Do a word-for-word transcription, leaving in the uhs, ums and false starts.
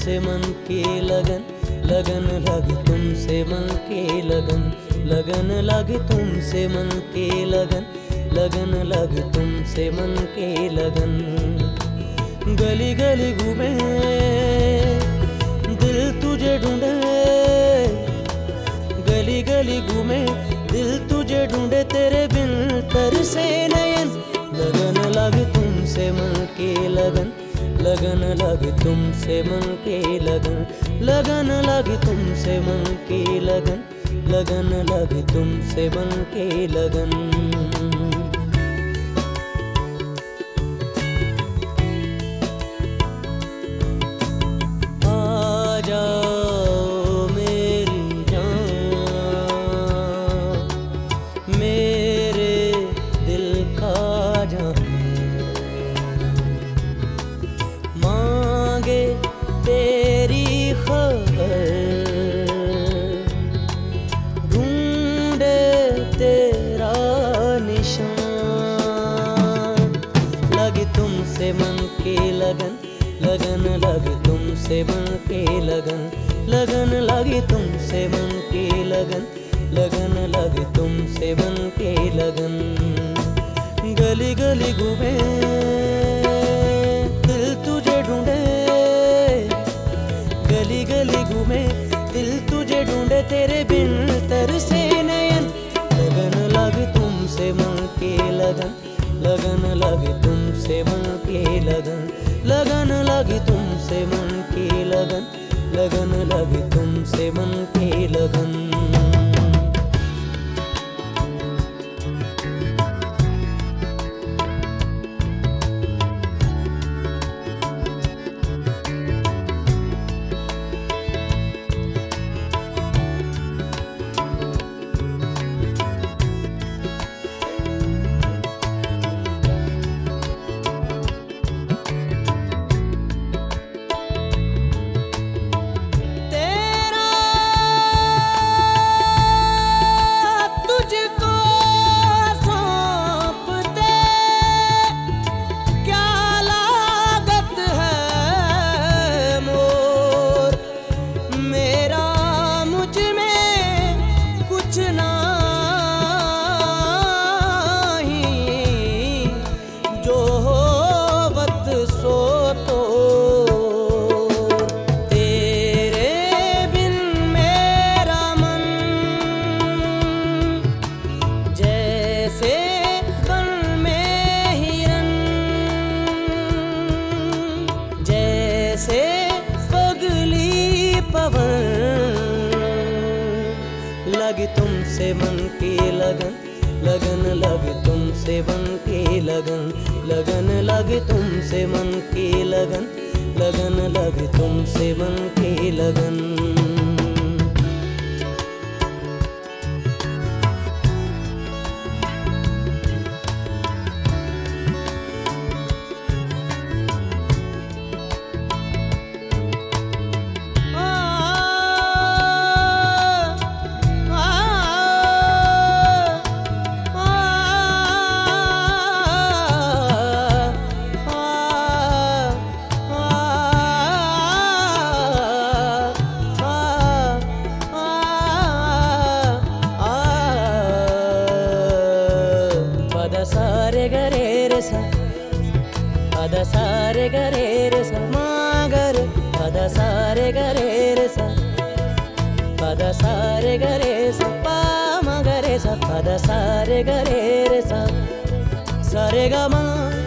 तुमसे मन की लगन, लगन लगी तुमसे मन की लगन, लगन लगी तुमसे मन की लगन, लगन लगी तुमसे मन की लगन। गली गली घूमे दिल तुझे ढूंढे, गली गली घूमे दिल तुझे ढूंढे, तेरे बिन तरसे नयन। लगन लगी तुमसे मन की लगन, लगन लगी तुमसे मन की लगन, लगन लगी तुमसे मन की लगन, लगन लगी तुमसे मन की लगन। आ जाओ मेरी जान, मेरे दिल का जान, मांगे तेरी खबर, ढूंढे तेरा निशान। लगी तुमसे मन की लगन, लगन लगी तुमसे मन की लगन, लगन लगी तुमसे मन की लगन, लगन लगी तुमसे मन की लगन। गली गली घूमे दिल तुझे ढूंढे, गली गली घूमे दिल तुझे ढूंढे, तेरे बिन तरसे नयन। लगन लगी तुमसे मन की लगन, लगन लगी तुमसे मन की लगन, लगन लगी तुमसे मन की लगन, लगन लगी तुमसे मन की लगन। लगी तुमसे मन की लगन, लगन लगी तुमसे मन की लगन, लगन लगी तुमसे मन की लगन, लगन लगी तुमसे मन की लगन। सारे गरे रे सा, अदा सारे गरे रे सा, मागर अदा सारे गरे रे सा, अदा सारे गरे सा, पा मगरे सा, अदा सारे गरे रे सा, सारे गा मा